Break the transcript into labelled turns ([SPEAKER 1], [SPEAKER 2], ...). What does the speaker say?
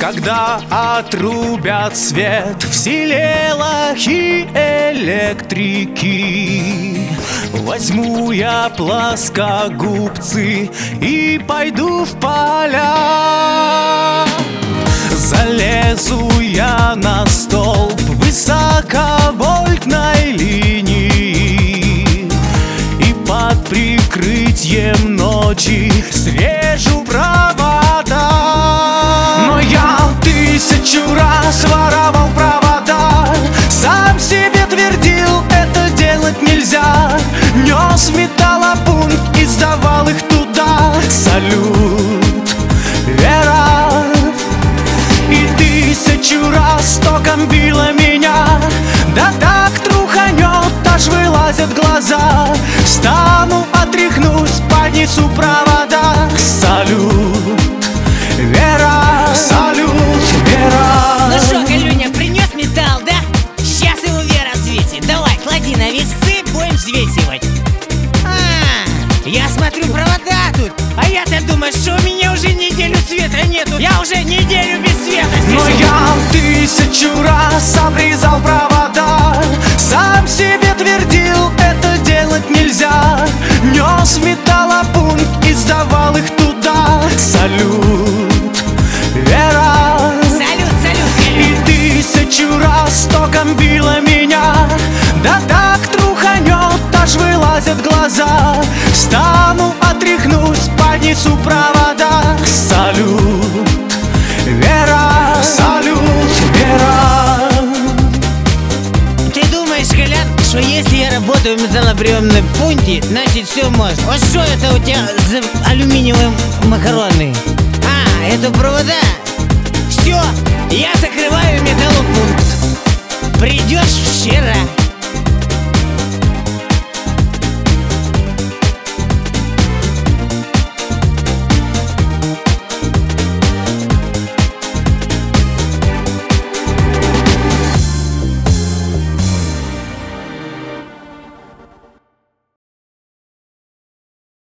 [SPEAKER 1] Когда отрубят свет в селе лохи электрики, возьму я плоскогубцы и пойду в поля. Залезу я на столб высоковольтной линии и под прикрытием ночи срежу провода. Но я 1000 раз воровал провода, сам себе твердил, это делать нельзя. Нес металлопункт и сдавал их туда. Салют, Вера! И 1000 раз током било меня, да так труханет, аж вылазят глаза. Встану, отряхнусь, поднесу провода. Салют, Вера! Салют, Вера!
[SPEAKER 2] Ну шо, Галюня, принес металл, да? Сейчас его Вера взвесит. Давай, клади на весы, будем взвесивать. Я смотрю, провода тут. А я-то думаю, что у меня уже неделю света нету. Я уже неделю без света сижу.
[SPEAKER 1] Но я 1000 раз обрезал провода, сам себе твердил, это делать нельзя. Нес металлопункт и сдавал их туда. Салют, Вера!
[SPEAKER 2] Салют, салют,
[SPEAKER 1] И 1000 раз током било меня, да так труханет, аж вылазят глаза. Встану, отряхнусь, поднесу провода. Салют, Вера! Салют, Вера!
[SPEAKER 2] Ты думаешь, Галян, что если я работаю в металлоприемном пункте, значит все можно? Вот что это у тебя за алюминиевые макароны? Это провода? Все, я закрываю металлопункт. Придешь вчера.